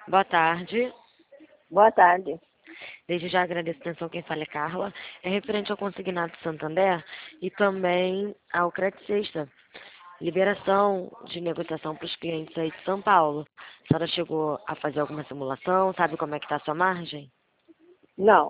Boa tarde. Boa tarde. Desde já agradeço a atenção. Quem fala é Carla. É referente ao Consignato Santander e também ao Crédito Sexta. Liberação de negociação para os clientes aí de São Paulo. A senhora chegou a fazer alguma simulação? Sabe como é que está a sua margem? Não.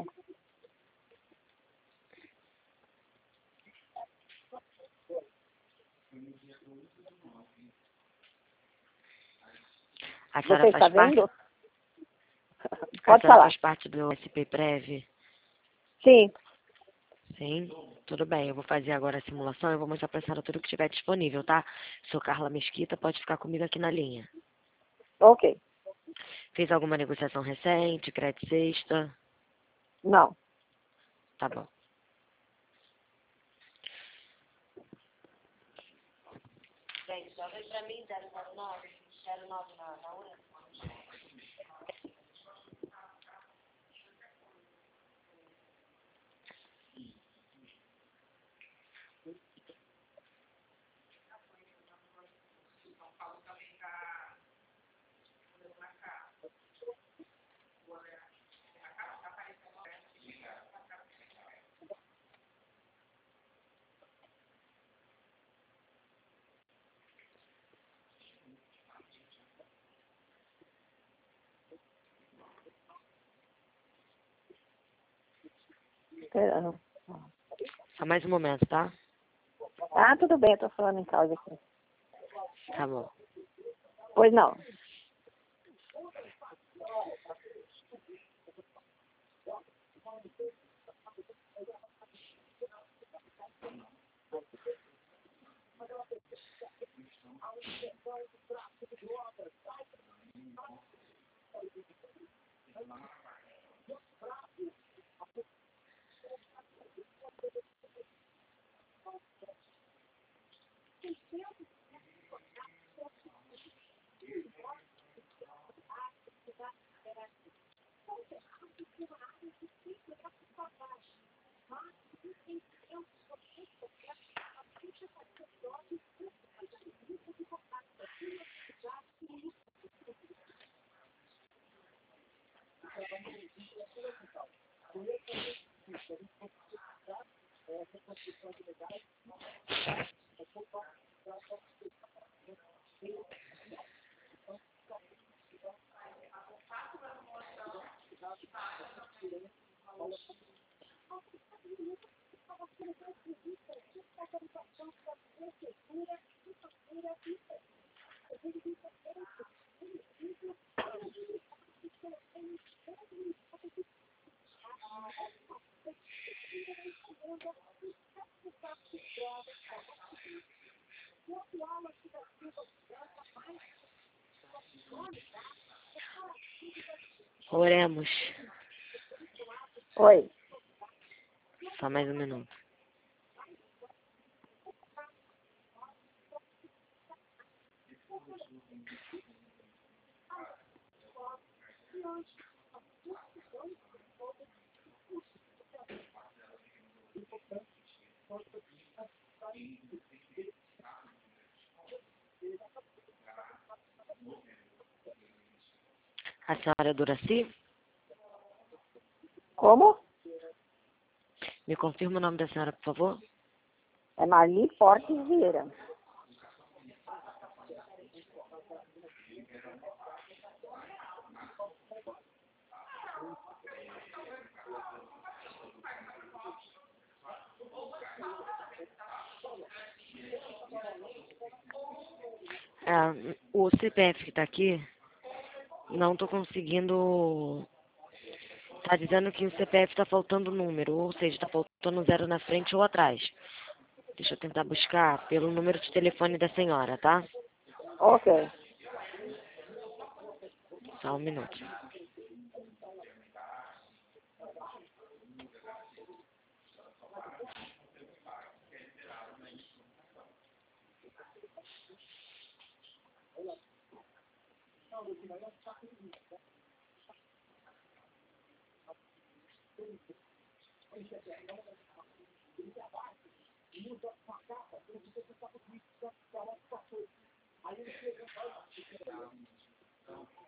A senhora Você está faz parte, vendo? a Pode senhora falar. faz parte do SP Prev? Sim. Sim? Tudo bem, eu vou fazer agora a simulação e vou mostrar para a senhora tudo que estiver disponível, tá? Sou Carla Mesquita, pode ficar comigo aqui na linha. Ok. Fez alguma negociação recente, crédito sexta? Não. Tá bom. Gente, só vem pra mim 009, 09 na URA. Esperando. Só mais um momento, tá? Ah, tudo bem, eu tô falando em causa aqui. Tá bom. Pois não. Oremos. Oi. Só mais um minuto. A senhora é Duraci? Como? Me confirma o nome da senhora, por favor? É Marli Fortes Vieira. O CPF que tá aqui, não tô conseguindo. Tá dizendo que o CPF tá faltando número, ou seja, tá faltando zero na frente ou atrás. Deixa eu tentar buscar pelo número de telefone da senhora, tá? Ok. Só um minuto.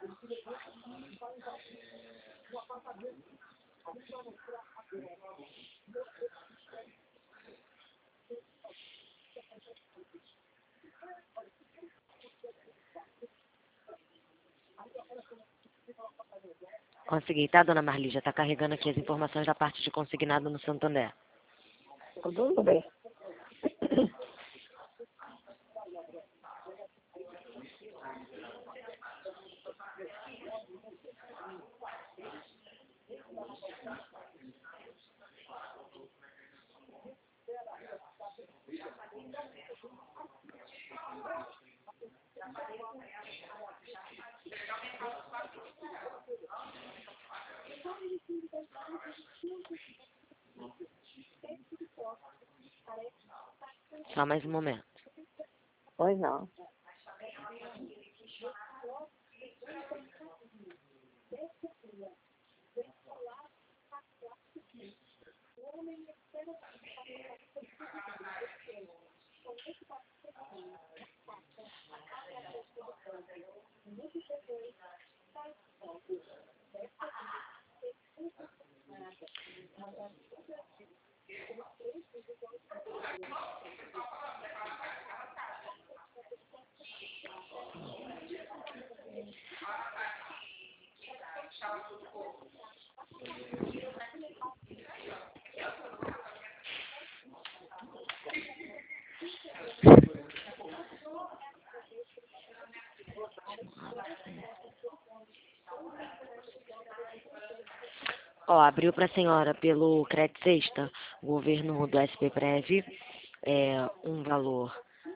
Consegui, tá, dona Marli? Já tá carregando aqui as informações da parte de consignado no Santander. Tudo bem. Só mais um momento. Pois não. Ó, abriu para a senhora pelo Crédito Sexta, governo do SPPrev, um valor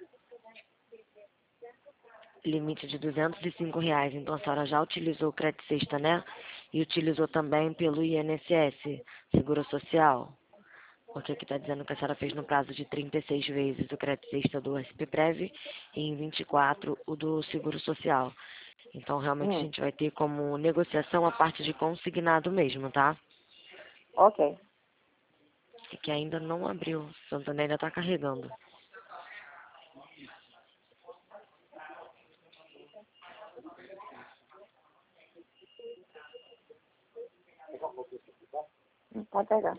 limite de R$ 205. Então a senhora já utilizou o Crédito Sexta, né? E utilizou também pelo INSS, Seguro Social. Porque aqui está dizendo que a senhora fez no prazo de 36 vezes o Crédito Sexta do SPPrev e em 24 o do Seguro Social. Então realmente a gente vai ter como negociação a parte de consignado mesmo, tá? Ok. E que ainda não abriu, o Santander ainda está carregando. Pode pegar.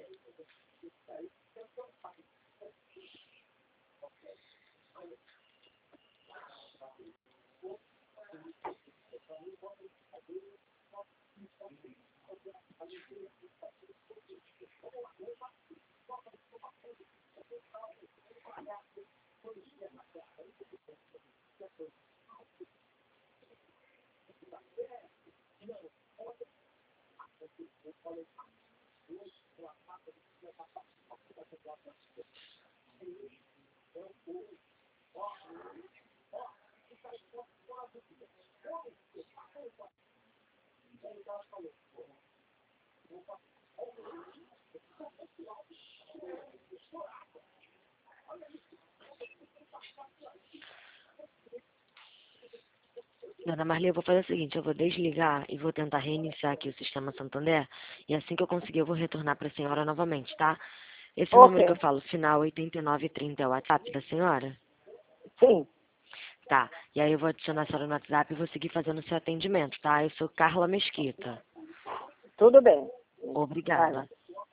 Dona Marli, eu vou fazer o seguinte, eu vou desligar e vou tentar reiniciar aqui o sistema Santander, e assim que eu conseguir eu vou retornar para a senhora novamente, tá? Esse número que eu Ok. falo, final 8930, é o WhatsApp da senhora? Sim. Tá, e aí eu vou adicionar a senhora no WhatsApp e vou seguir fazendo o seu atendimento, tá? Eu sou Carla Mesquita. Tudo bem. Vai lá. Obrigada.